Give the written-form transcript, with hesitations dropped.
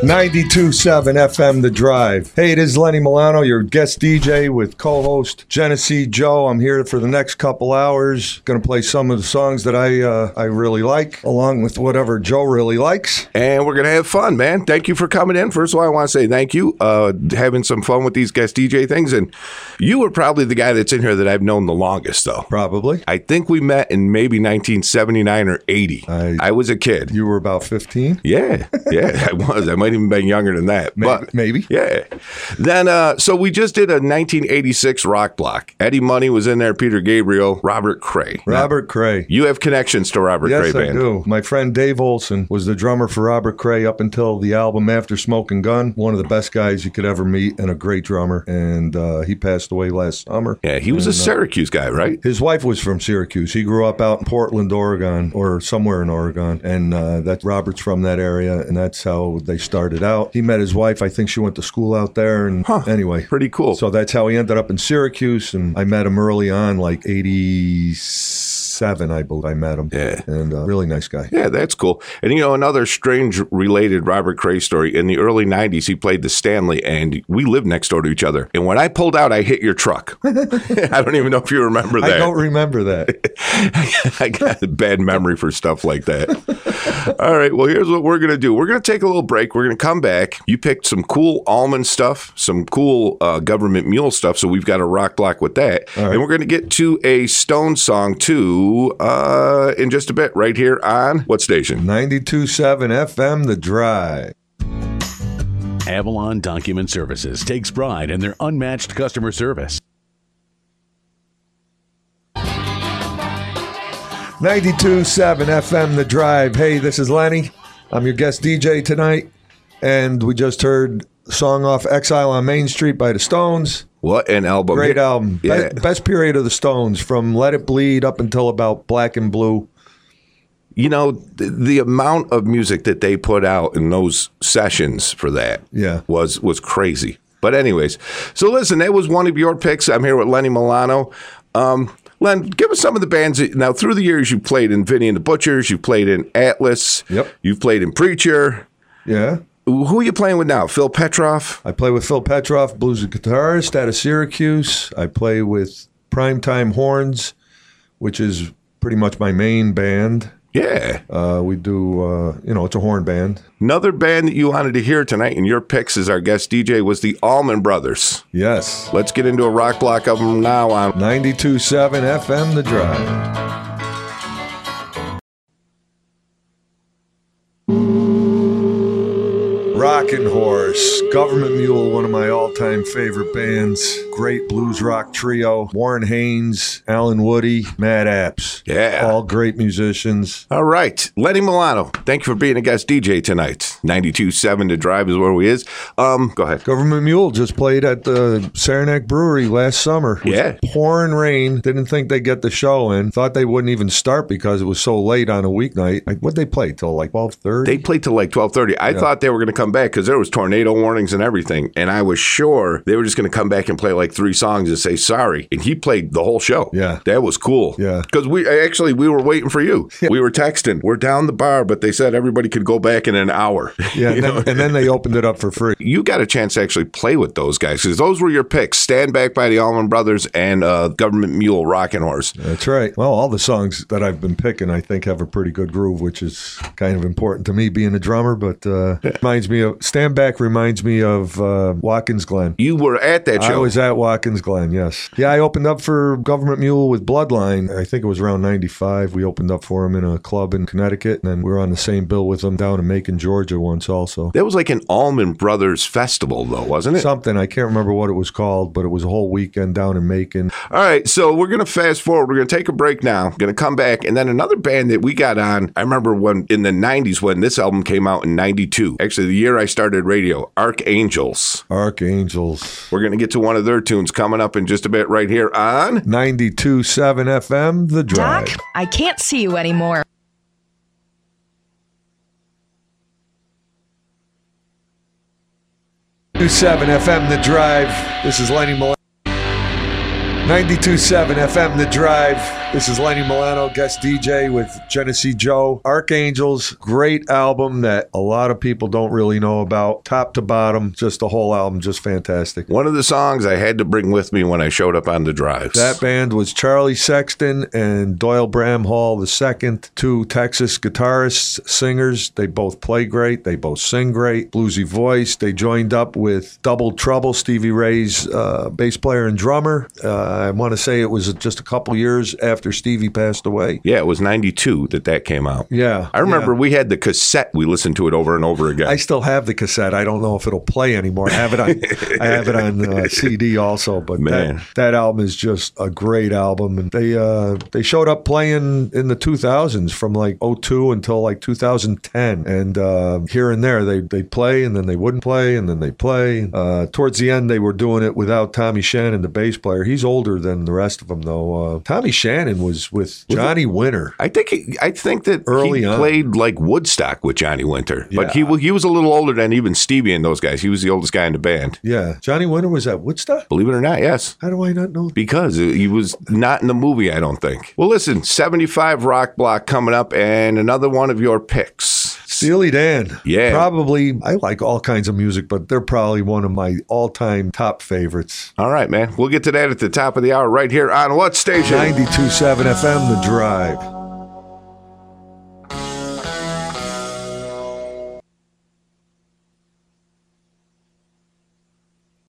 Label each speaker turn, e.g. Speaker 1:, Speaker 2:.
Speaker 1: 92.7 FM The Drive. Hey, it is Lenny Milano, your guest DJ with co-host Genesee Joe. I'm here for the next couple hours. Going to play some of the songs that I really like, along with whatever Joe really likes.
Speaker 2: And we're going to have fun, man. Thank you for coming in. First of all, I want to say thank you. Having some fun with these guest DJ things. And you were probably the guy that's in here that I've known the longest, though.
Speaker 1: Probably.
Speaker 2: I think we met in maybe 1979 or 80. I was a kid.
Speaker 1: You were about 15?
Speaker 2: Yeah, I was. I might even been younger than that.
Speaker 1: Maybe.
Speaker 2: Yeah. Then, so we just did a 1986 rock block. Eddie Money was in there, Peter Gabriel, Robert Cray.
Speaker 1: Robert Cray.
Speaker 2: You have connections to Robert Cray Band.
Speaker 1: Yes, I do. My friend Dave Olson was the drummer for Robert Cray up until the album After Smoking Gun. One of the best guys you could ever meet and a great drummer. And he passed away last summer.
Speaker 2: Yeah, he was a Syracuse guy, right?
Speaker 1: His wife was from Syracuse. He grew up out in Portland, Oregon, or somewhere in Oregon. And that's Robert's from that area, and that's how they started out. He met his wife. I think she went to school out there. And anyway.
Speaker 2: Pretty cool.
Speaker 1: So that's how he ended up in Syracuse. And I met him early on, like 87, I believe I met him.
Speaker 2: Yeah.
Speaker 1: And really nice guy.
Speaker 2: Yeah, that's cool. And, you know, another strange related Robert Cray story. In the early 90s, he played the Stanley, and we lived next door to each other. And when I pulled out, I hit your truck. I don't even know if you remember that.
Speaker 1: I don't remember that.
Speaker 2: I got a bad memory for stuff like that. All right, well, here's what we're going to do. We're going to take a little break. We're going to come back. You picked some cool Allman stuff, some cool Government Mule stuff, so we've got a rock block with that. Right. And we're going to get to a Stone song, too, in just a bit, right here on what station?
Speaker 1: 92.7 FM The Drive.
Speaker 3: Avalon Document Services takes pride in their unmatched customer service.
Speaker 1: 92.7 FM The Drive. Hey, this is Lenny. I'm your guest DJ tonight. And we just heard a song off Exile on Main Street by the Stones.
Speaker 2: What an album.
Speaker 1: Great album.
Speaker 2: Yeah.
Speaker 1: Best period of the Stones, from Let It Bleed up until about Black and Blue.
Speaker 2: You know, the amount of music that they put out in those sessions for that was crazy. But anyways, so listen, that was one of your picks. I'm here with Lenny Milano. Len, give us some of the bands that, now through the years you've played in Vinny and the Butchers, you've played in Atlas, you've played in Preacher.
Speaker 1: Yeah.
Speaker 2: Who are you playing with now? Phil Petroff?
Speaker 1: I play with Phil Petroff, blues guitarist out of Syracuse. I play with Primetime Horns, which is pretty much my main band.
Speaker 2: Yeah.
Speaker 1: We do, it's a horn band.
Speaker 2: Another band that you wanted to hear tonight in your picks as our guest DJ was the Allman Brothers.
Speaker 1: Yes.
Speaker 2: Let's get into a rock block of them now on
Speaker 1: 92.7 FM The Drive. Rockin' Horse, Government Mule, one of my all-time favorite bands. Great blues rock trio. Warren Haynes, Alan Woody, Matt Apps.
Speaker 2: Yeah.
Speaker 1: All great musicians.
Speaker 2: All right. Lenny Milano, thank you for being a guest DJ tonight. 92.7 The Drive is where we is. Go ahead.
Speaker 1: Government Mule just played at the Saranac Brewery last summer. It was pouring rain. Didn't think they'd get the show in. Thought they wouldn't even start because it was so late on a weeknight. What'd they play, till like 12:30?
Speaker 2: They played till like 12:30. I thought they were going to come back because there was tornado warnings and everything. And I was sure they were just going to come back and play like 3 songs and say sorry. And he played the whole show.
Speaker 1: Yeah.
Speaker 2: That was cool.
Speaker 1: Yeah.
Speaker 2: Because we were waiting for you. Yeah. We were texting. We're down the bar, but they said everybody could go back in an hour.
Speaker 1: Yeah. And then they opened it up for free.
Speaker 2: You got a chance to actually play with those guys because those were your picks. Stand Back by the Allman Brothers and Government Mule, Rockin' Horse.
Speaker 1: That's right. Well, all the songs that I've been picking, I think, have a pretty good groove, which is kind of important to me being a drummer, but reminds me of Stand Back reminds me of Watkins Glen.
Speaker 2: You were at that show.
Speaker 1: I was at Watkins Glen, yes. Yeah, I opened up for Government Mule with Bloodline. I think it was around 95. We opened up for them in a club in Connecticut, and then we were on the same bill with them down in Macon, Georgia once also.
Speaker 2: That was like an Allman Brothers festival, though, wasn't it?
Speaker 1: Something. I can't remember what it was called, but it was a whole weekend down in Macon.
Speaker 2: All right, so we're going to fast forward. We're going to take a break now. Going to come back, and then another band that we got on, I remember when in the 90s when this album came out in 92. Actually, the year I started radio, Archangels.
Speaker 1: Archangels.
Speaker 2: We're going to get to one of their tunes coming up in just a bit right here on
Speaker 1: 92.7 FM, The Drive.
Speaker 4: Doc, I can't see you anymore.
Speaker 1: 92.7 FM, The Drive. This is Lenny Milano. 92.7 FM, The Drive. This is Lenny Milano, guest DJ with Genesee Joe. Archangels, great album that a lot of people don't really know about. Top to bottom, just the whole album, just fantastic.
Speaker 2: One of the songs I had to bring with me when I showed up on the drives.
Speaker 1: That band was Charlie Sexton and Doyle Bramhall II, two Texas guitarists, singers. They both play great. They both sing great. Bluesy voice. They joined up with Double Trouble, Stevie Ray's bass player and drummer. I want to say it was just a couple years after Stevie passed away.
Speaker 2: Yeah, it was 92 that came out.
Speaker 1: Yeah.
Speaker 2: I remember we had the cassette. We listened to it over and over again.
Speaker 1: I still have the cassette. I don't know if it'll play anymore. I have it on CD also, but that album is just a great album. And they showed up playing in the 2000s from like 02 until like 2010. And here and there they play and then they wouldn't play and then they play. Towards the end they were doing it without Tommy Shannon, the bass player. He's older than the rest of them though. Tommy Shannon was with Johnny Winter.
Speaker 2: I think that he played like Woodstock with Johnny Winter, but he was a little older than even Stevie and those guys. He was the oldest guy in the band.
Speaker 1: Yeah, Johnny Winter was at Woodstock?
Speaker 2: Believe it or not, yes.
Speaker 1: How do I not know?
Speaker 2: Because he was not in the movie, I don't think. Well, listen, 75 Rock Block coming up, and another one of your picks.
Speaker 1: Steely Dan.
Speaker 2: Yeah.
Speaker 1: Probably, I like all kinds of music, but they're probably one of my all-time top favorites.
Speaker 2: All right, man. We'll get to that at the top of the hour right here on what station?
Speaker 1: 92.7 FM, The Drive.